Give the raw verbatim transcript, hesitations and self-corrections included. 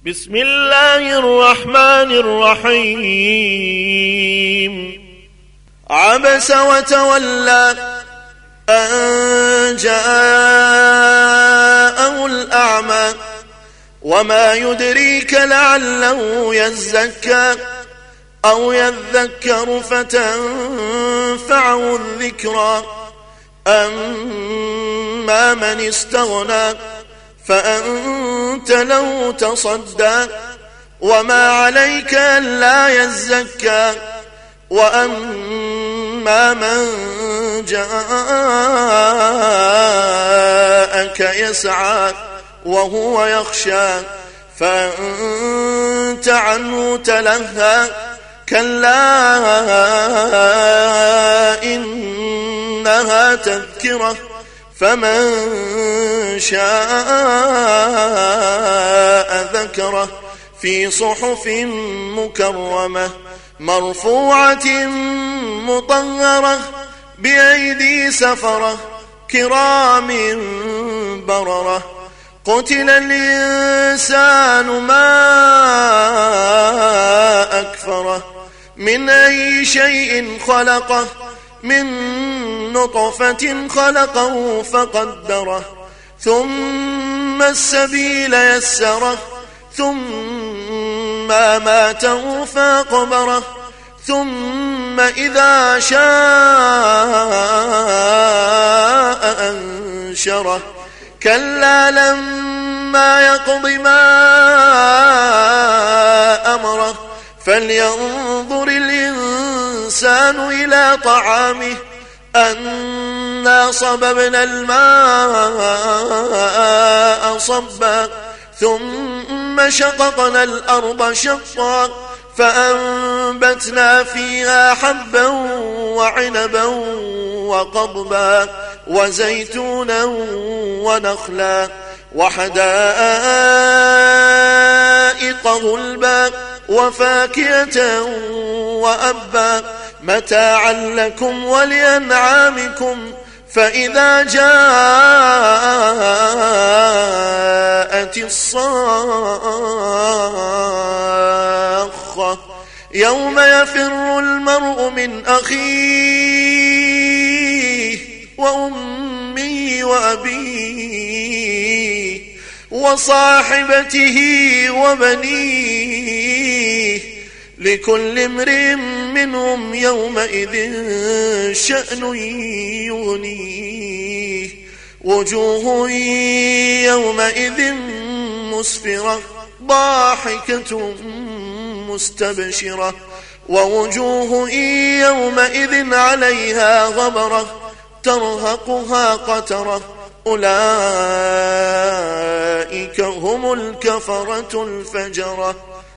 بسم الله الرحمن الرحيم. عبس وتولى أن جاءه الأعمى وما يدريك لعله يزكى أو يذكر فتنفعه الذكرى. أما من استغنى فأنت له تصدى وما عليك ألا يزكى. وأما من جاءك يسعى وهو يخشى فأنت عنه تلهى. كلا إنها تذكرة فمن شاء ذكره في صحف مكرمة مرفوعة مطهرة بأيدي سفرة كرام بررة. قتل الإنسان ما أكفره من أي شيء خلقه من نطفة خلقه فقدره ثم السبيل يسره ثم ماته فأقبره ثم إذا شاء أنشره. كلا لما يقض ما أمره فلينظر الإنسان إلى طعامه أنا صببنا الماء صبا ثم شققنا الأرض شقا فأنبتنا فيها حبا وعنبا وقضبا وزيتونا ونخلا وحدائق غلبا وفاكهة وأبا متاعا لكم ولأنعامكم. فإذا جاءت الصاخة يوم يفر المرء من أخيه وأمه وأبيه وصاحبته وبنيه لكل امرئ منهم يومئذ شأن يغنيه. وجوه يومئذ مسفرة ضاحكة مستبشرة ووجوه يومئذ عليها غبرة ترهقها قترة أولئك هم الكفرة الفجرة.